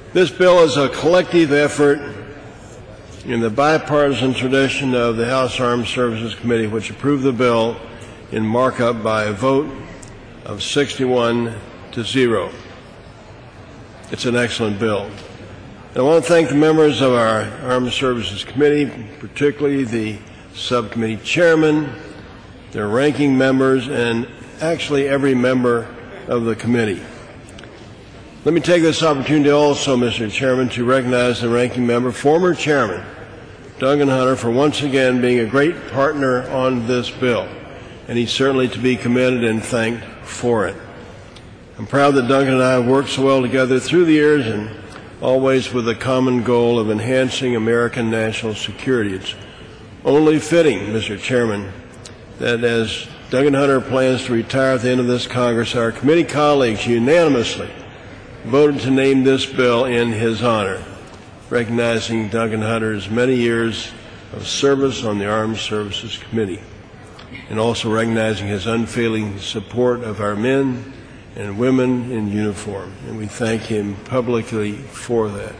This bill is a collective effort in the bipartisan tradition of the House Armed Services Committee, which approved the bill in markup by a vote of 61-0. It's an excellent bill. And I want to thank the members of our Armed Services Committee, particularly the subcommittee chairman, their ranking members, and actually every member of the committee. Let me take this opportunity also, Mr. Chairman, to recognize the ranking member, former chairman, Duncan Hunter, for once again being a great partner on this bill, and he's certainly to be commended and thanked for it. I'm proud that Duncan and I have worked so well together through the years and always with the common goal of enhancing American national security. It's only fitting, Mr. Chairman, that as Duncan Hunter plans to retire at the end of this Congress, our committee colleagues unanimously voted to name this bill in his honor, recognizing Duncan Hunter's many years of service on the Armed Services Committee, and also recognizing his unfailing support of our men and women in uniform, and we thank him publicly for that.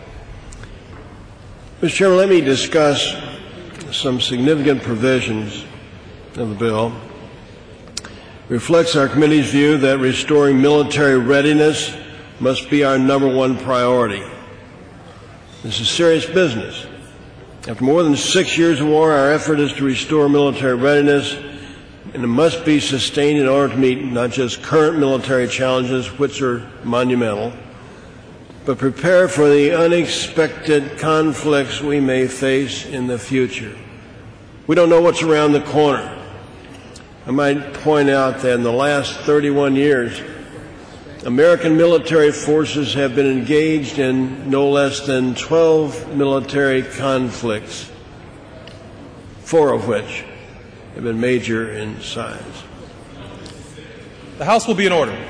Mr. Chairman, let me discuss some significant provisions of the bill. It reflects our committee's view that restoring military readiness must be our #1 priority. This is serious business. After more than 6 years of war, our effort is to restore military readiness, and it must be sustained in order to meet not just current military challenges, which are monumental, but prepare for the unexpected conflicts we may face in the future. We don't know what's around the corner. I might point out that in the last 31 years, American military forces have been engaged in no less than 12 military conflicts, 4 of which have been major in size. The House will be in order.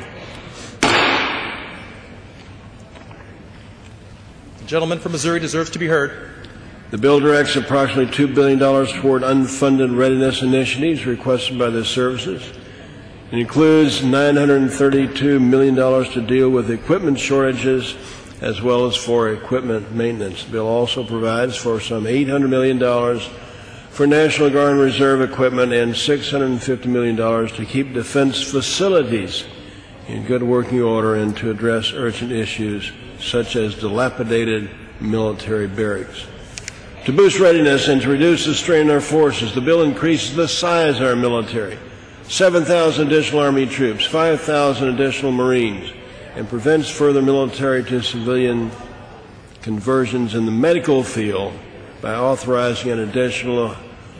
The gentleman from Missouri deserves to be heard. The bill directs approximately $2 billion toward unfunded readiness initiatives requested by the services. It includes $932 million to deal with equipment shortages as well as for equipment maintenance. The bill also provides for some $800 million for National Guard and Reserve equipment and $650 million to keep defense facilities in good working order and to address urgent issues such as dilapidated military barracks. To boost readiness and to reduce the strain on our forces, the bill increases the size of our military, 7,000 additional Army troops, 5,000 additional Marines, and prevents further military to civilian conversions in the medical field by authorizing an additional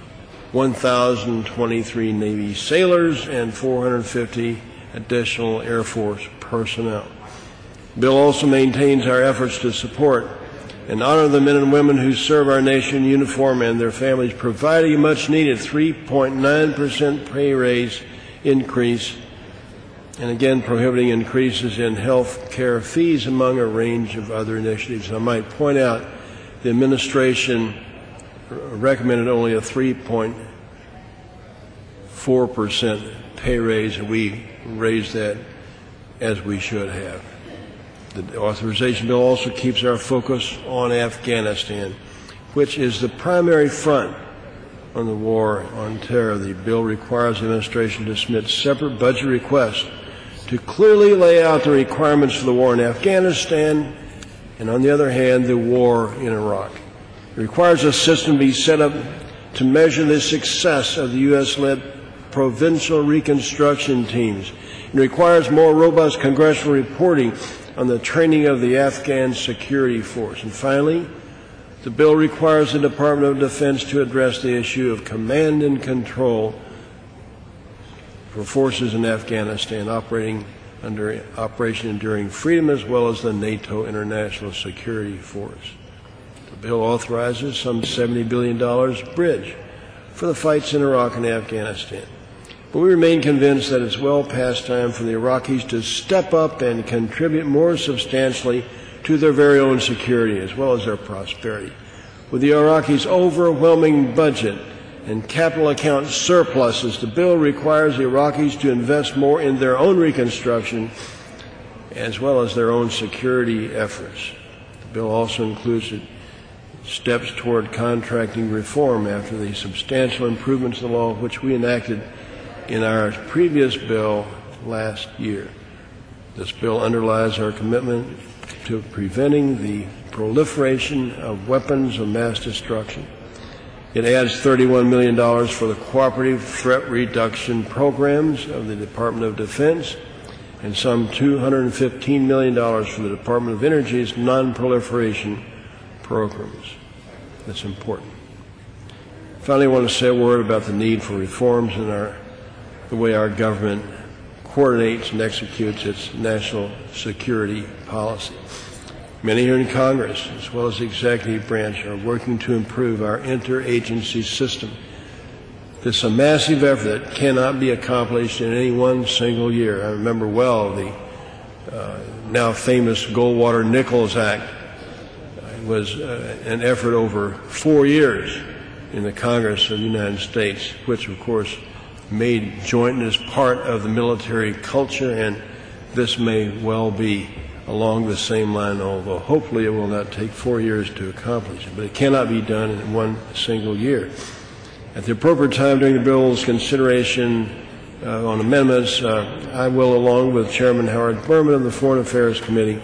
1,023 Navy sailors and 450 additional Air Force personnel. The bill also maintains our efforts to support and honor the men and women who serve our nation in uniform and their families, providing a much-needed 3.9% pay raise increase, and again prohibiting increases in health care fees, among a range of other initiatives. I might point out the administration recommended only a 3.4% pay raise, and we raised that as we should have. The authorization bill also keeps our focus on Afghanistan, which is the primary front on the war on terror. The bill requires the administration to submit separate budget requests to clearly lay out the requirements for the war in Afghanistan and, on the other hand, the war in Iraq. It requires a system to be set up to measure the success of the U.S.-led provincial reconstruction teams. It requires more robust congressional reporting on the training of the Afghan security force. And finally, the bill requires the Department of Defense to address the issue of command and control for forces in Afghanistan operating under Operation Enduring Freedom, as well as the NATO International Security Force. The bill authorizes some $70 billion bridge for the fights in Iraq and Afghanistan. But we remain convinced that it's well past time for the Iraqis to step up and contribute more substantially to their very own security as well as their prosperity. With the Iraqis' overwhelming budget and capital account surpluses, the bill requires the Iraqis to invest more in their own reconstruction as well as their own security efforts. The The bill also includes steps toward contracting reform after the substantial improvements in the law which we enacted in our previous bill last year. This bill underlies our commitment to preventing the proliferation of weapons of mass destruction. It adds $31 million for the cooperative threat reduction programs of the Department of Defense and some $215 million for the Department of Energy's non-proliferation programs. That's important. Finally, I want to say a word about the need for reforms in the way our government coordinates and executes its national security policy. Many here in Congress, as well as the executive branch, are working to improve our interagency system. This is a massive effort that cannot be accomplished in any one single year. I remember well the now famous Goldwater-Nichols Act. It was an effort over 4 years in the Congress of the United States, which, of course, made jointness part of the military culture, and this may well be along the same line, although hopefully it will not take 4 years to accomplish it. But it cannot be done in one single year. At the appropriate time during the bill's consideration on amendments, I will, along with Chairman Howard Berman of the Foreign Affairs Committee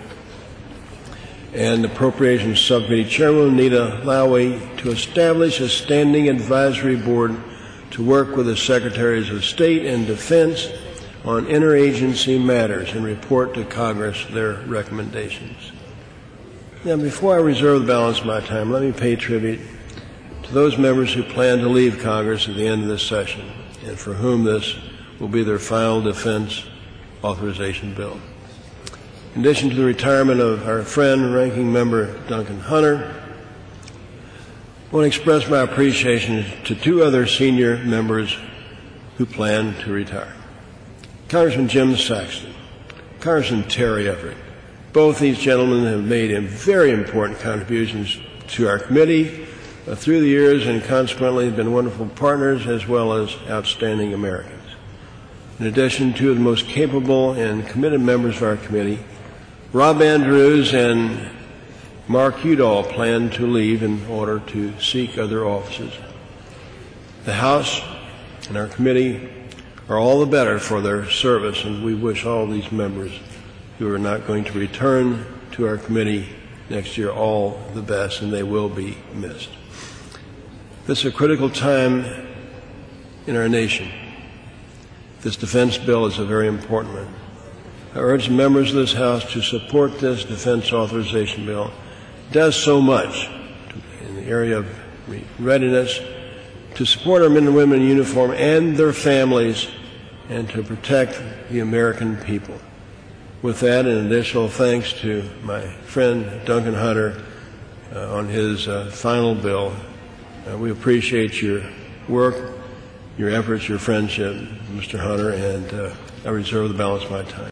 and Appropriations Subcommittee Chairman Nita Lowey, to establish a standing advisory board to work with the Secretaries of State and Defense on interagency matters and report to Congress their recommendations. Now, before I reserve the balance of my time, let me pay tribute to those members who plan to leave Congress at the end of this session and for whom this will be their final defense authorization bill. In addition to the retirement of our friend and ranking member Duncan Hunter, I want to express my appreciation to two other senior members who plan to retire. Congressman Jim Saxton, Congressman Terry Everett. Both these gentlemen have made very important contributions to our committee through the years, and consequently have been wonderful partners as well as outstanding Americans. In addition, two of the most capable and committed members of our committee, Rob Andrews and Mark Udall, plan to leave in order to seek other offices. The House and our committee are all the better for their service, and we wish all these members who are not going to return to our committee next year all the best, and they will be missed. This is a critical time in our nation. This defense bill is a very important one. I urge members of this House to support this defense authorization bill. It does so much in the area of readiness to support our men and women in uniform and their families and to protect the American people. With that, an additional thanks to my friend Duncan Hunter on his final bill. We appreciate your work, your efforts, your friendship, Mr. Hunter, and I reserve the balance of my time.